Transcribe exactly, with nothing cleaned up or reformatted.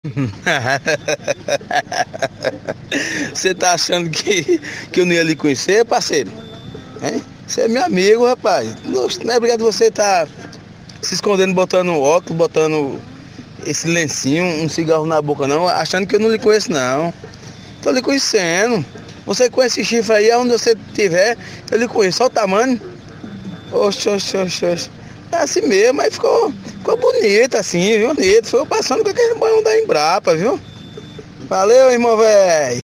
Você tá achando que, que eu não ia lhe conhecer, parceiro? Hein? Você é meu amigo, rapaz. Não, não é obrigado você estar se escondendo, botando óculos, botando esse lencinho, um cigarro na boca, não, achando que eu não lhe conheço, não. Tô lhe conhecendo. Você com esse chifre aí, aonde você estiver, eu lhe conheço. Só o tamanho. Oxe, oxe, oxe, oxe. É assim mesmo, aí ficou, ficou bonito assim, viu? Bonito. Foi passando com aquele banho da Embrapa, viu? Valeu, irmão, velho.